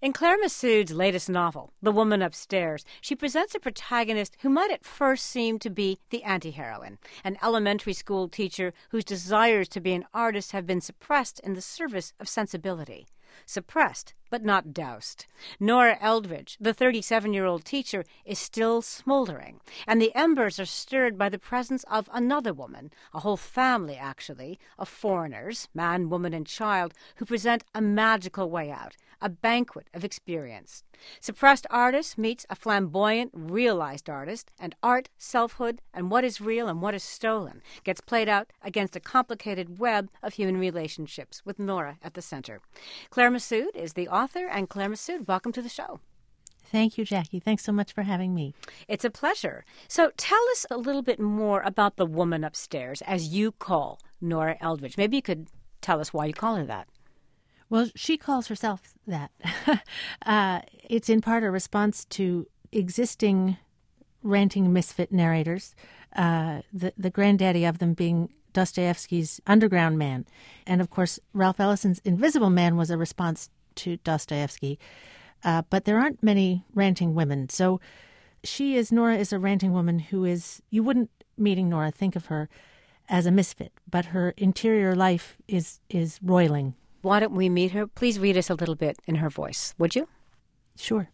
In Claire Massoud's latest novel, The Woman Upstairs, she presents a protagonist who might at first seem to be the anti-heroine, an elementary school teacher whose desires to be an artist have been suppressed in the service of sensibility. Suppressed, but not doused. Nora Eldridge, the 37-year-old teacher, is still smoldering, and the embers are stirred by the presence of another woman, a whole family, actually, of foreigners, man, woman, and child, who present a magical way out, a banquet of experience. Suppressed artist meets a flamboyant, realized artist, and art, selfhood, and what is real and what is stolen gets played out against a complicated web of human relationships, with Nora at the center. Claire Massoud is the author, and Claire Massoud, welcome to the show. Thank you, Jackie. Thanks so much for having me. It's a pleasure. So tell us a little bit more about the woman upstairs, as you call Nora Eldridge. Maybe you could tell us why you call her that. Well, she calls herself that. It's in part a response to existing ranting misfit narrators, the granddaddy of them being Dostoevsky's Underground Man. And, of course, Ralph Ellison's Invisible Man was a response to Dostoevsky. But there aren't many ranting women. So Nora is a ranting woman who is, you wouldn't, meeting Nora, think of her as a misfit, but her interior life is roiling. Why don't we meet her? Please read us a little bit in her voice, would you? Sure.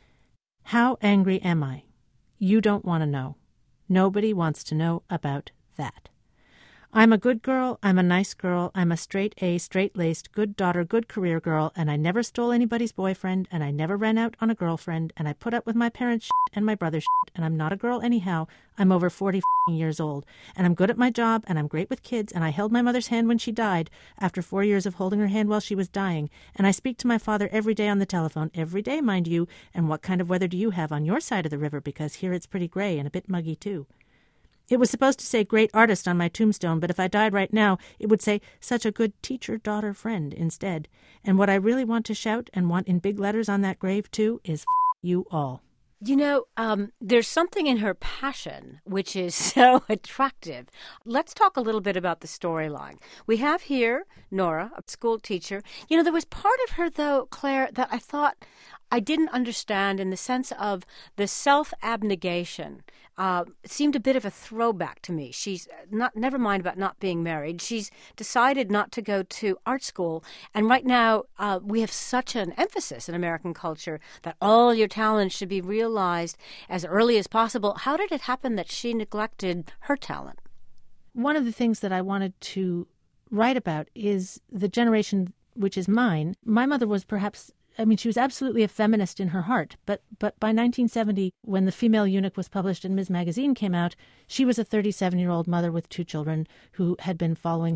How angry am I? You don't want to know. Nobody wants to know about that. I'm a good girl, I'm a nice girl, I'm a straight-A, straight-laced, good daughter, good career girl, and I never stole anybody's boyfriend, and I never ran out on a girlfriend, and I put up with my parents' shit and my brother's shit, and I'm not a girl anyhow. I'm over 40 years old, and I'm good at my job, and I'm great with kids, and I held my mother's hand when she died, after 4 years of holding her hand while she was dying, and I speak to my father every day on the telephone, every day, mind you, and what kind of weather do you have on your side of the river, because here it's pretty gray and a bit muggy too. It was supposed to say great artist on my tombstone, but if I died right now, it would say such a good teacher, daughter, friend instead. And what I really want to shout and want in big letters on that grave, too, is you all. You know, there's something in her passion which is so attractive. Let's talk a little bit about the storyline. We have here Nora, a school teacher. You know, there was part of her, though, Claire, that I thought I didn't understand in the sense of the self-abnegation. It seemed a bit of a throwback to me. She's never mind about not being married. She's decided not to go to art school. And right now, we have such an emphasis in American culture that all your talents should be realized as early as possible. How did it happen that she neglected her talent? One of the things that I wanted to write about is the generation which is mine. My mother was she was absolutely a feminist in her heart, but by 1970, when The Female Eunuch was published and Ms. Magazine came out, she was a 37-year-old mother with 2 children who had been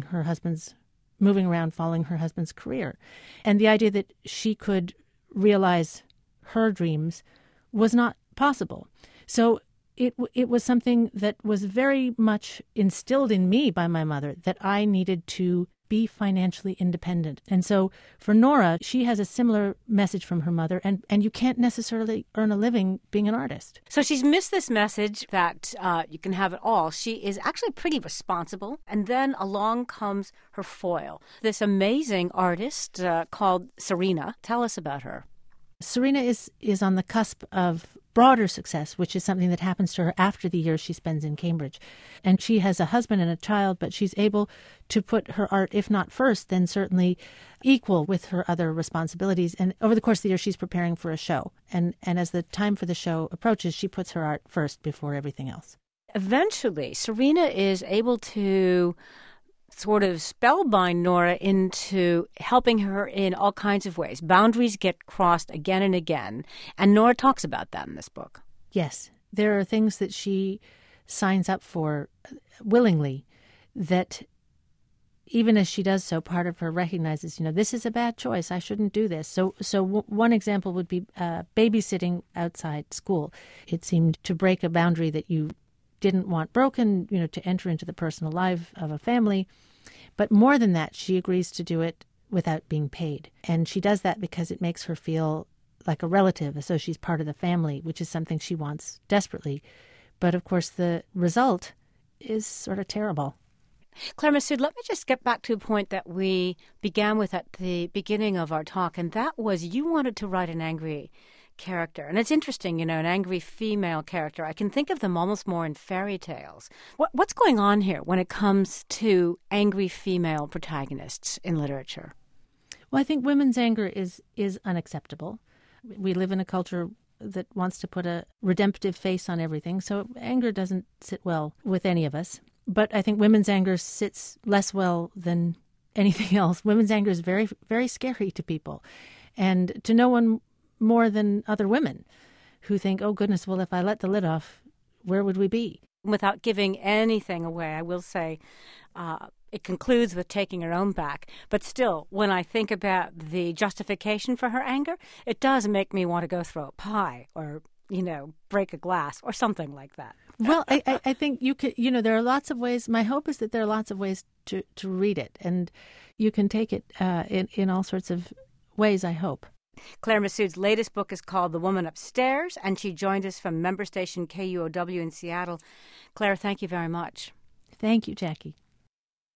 moving around following her husband's career. And the idea that she could realize her dreams was not possible. So it was something that was very much instilled in me by my mother, that I needed to be financially independent. And so for Nora, she has a similar message from her mother, and you can't necessarily earn a living being an artist. So she's missed this message that you can have it all. She is actually pretty responsible. And then along comes her foil, this amazing artist called Serena. Tell us about her. Serena is on the cusp of broader success, which is something that happens to her after the years she spends in Cambridge. And she has a husband and a child, but she's able to put her art, if not first, then certainly equal with her other responsibilities. And over the course of the year, she's preparing for a show. And as the time for the show approaches, she puts her art first before everything else. Eventually, Serena is able to sort of spellbind Nora into helping her in all kinds of ways. Boundaries get crossed again and again, and Nora talks about that in this book. Yes, there are things that she signs up for willingly that even as she does so, part of her recognizes, this is a bad choice. I shouldn't do this. So one example would be babysitting outside school. It seemed to break a boundary that you didn't want broken, to enter into the personal life of a family. But more than that, she agrees to do it without being paid. And she does that because it makes her feel like a relative, as though she's part of the family, which is something she wants desperately. But of course, the result is sort of terrible. Claire Messud, let me just get back to a point that we began with at the beginning of our talk, and that was you wanted to write an angry character. And it's interesting, an angry female character. I can think of them almost more in fairy tales. What's going on here when it comes to angry female protagonists in literature? Well, I think women's anger is unacceptable. We live in a culture that wants to put a redemptive face on everything, so anger doesn't sit well with any of us. But I think women's anger sits less well than anything else. Women's anger is very, very scary to people, and to no one more than other women who think, oh, goodness, well, if I let the lid off, where would we be? Without giving anything away, I will say it concludes with taking her own back. But still, when I think about the justification for her anger, it does make me want to go throw a pie or, break a glass or something like that. Well, I think you could, there are lots of ways. My hope is that there are lots of ways to read it, and you can take it in all sorts of ways, I hope. Claire Messud's latest book is called The Woman Upstairs, and she joined us from member station KUOW in Seattle. Claire, thank you very much. Thank you, Jackie.